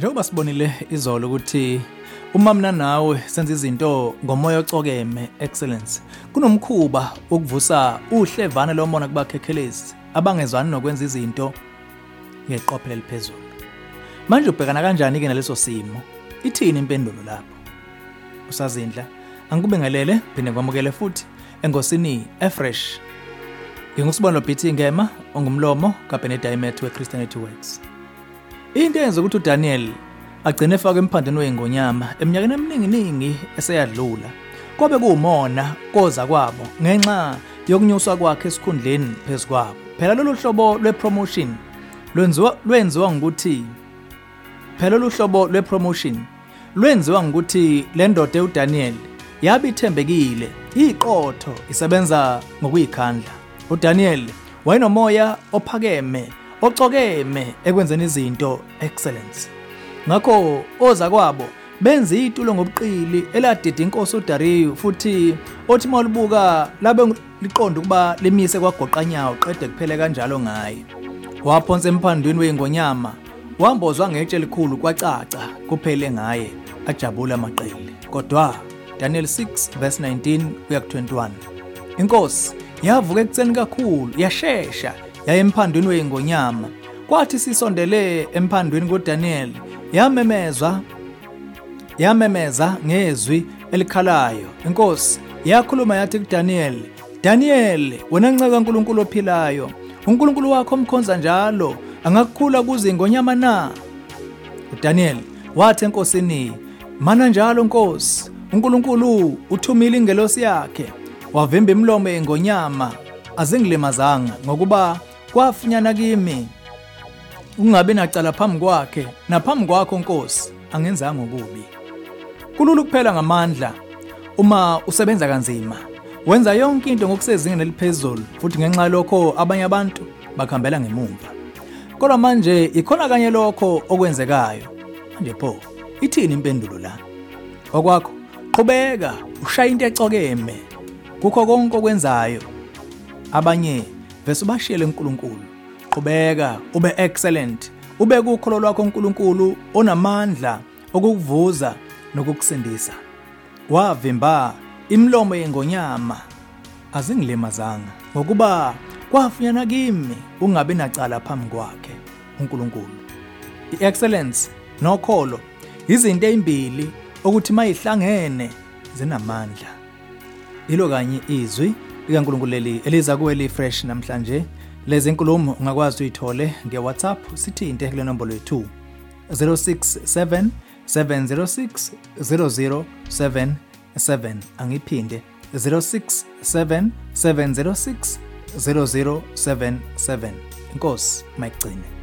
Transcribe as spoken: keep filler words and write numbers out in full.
Njengoba sibonile izolo ukuthi uma mina nawe senza izinto ngomoya ocokeme excellence kunomkhuba ukuvusa uhlevana lomona kubakhekhelezi abangezwani nokwenza izinto ngeqophelo eliphezulu. Manje ubhekana kanjani ke naleso simo? Ithini impendulo lapho? Usazindla angikubingelele phinde kwamukele futhi engosini efresh. Ngingusibonelo B T Ngema ongumlomo kaBenedict weChristianity Works. Into eyenza ukuthi uDaniel agcine efaka emphandeni weingonyama eminyakeni eminingi eseyadlula kwabe kuwumona koza kwabo ngenxa yokunyuswa kwakhe esikhundleni phezukwabo. Phela lolu hlobo lwepromotion lwenziwa lwenziwa ngokuthi phela lolu hlobo lwepromotion lwenziwa ngokuthi le ndoda uDaniel yabe ithembekile, iqotho, isebenza ngokuyikhandla. uDaniel wayenomoya ophakeme ocokeme ekwenzeni izinto excellence. Ngakho oza kwabo benza itulo ngobuqili eladida inkosi uDariyu futhi othi mawulibuka labe liqonda ukuba limise kwagoqanyawo qede kuphele kanjalo ngaye. Waphonsa emphandweni weingonyama wambozwa ngetshe elikhulu kwacaca kuphele ngaye ajabula amaqili. Kodwa Daniel six verse nineteen kuya ku twenty-one inkosi yavuka ekutseni kakhulu yashesha yaya emphandweni weingonyama. Kwathi sisondele emphandweni kuDaniel yamemezwa yamemeza ngezwi elikhalayo. Inkosi yakhuluma yathi kuDaniel, Daniel, wena nceka kaNkulunkulu ophilayo, uNkulunkulu wakho omkhonza njalo angakukhula kuze ingonyama na? uDaniel wathi enkosini, mana njalo Nkosi, uNkulunkulu uthumile ingelosi yakhe wavimba imilomo yeingonyama azingilimazanga ngokuba kwafunyana kimi ungabe nacala phambi kwakhe naphambi kwakho Nkosi angenzanga ukubi. Kulula kuphela ngamandla uma usebenza kanzima, wenza yonke into ngokusezingeni eliphezulu futhi ngenxa lokho abanye abantu bakhambela ngemumva. Kodwa manje ikhona kanye lokho okwenzekayo. Manje pho ithini impendulo la? Okwakho qhubeka ushaya into ecokeme kukho konke okwenzayo. Abanye vese ubashiyele uNkulunkulu. Qhubeka ube excellent, ube kukholo lwakho uNkulunkulu onamandla okukuvuza nokukusindisa. Wavimba imilomo yeingonyama azingilimazanga ngokuba kwafunyana kimi ungabe nacala phambi kwakhe uNkulunkulu. I-excellence nokholo izinto ezimbili ukuthi mayihlangene zinamandla. Ilo kanye izwi likaNkulunkulu leli eliza kuwe li-fresh namhlanje. Lezi inkulumo ungakwazi uyithole ngeWhatsApp sithinte kule nombolo yethu zero six seven seven zero six zero zero seven seven. Angiphinde zero six seven seven zero six zero zero seven seven. Inkosi mayigcine.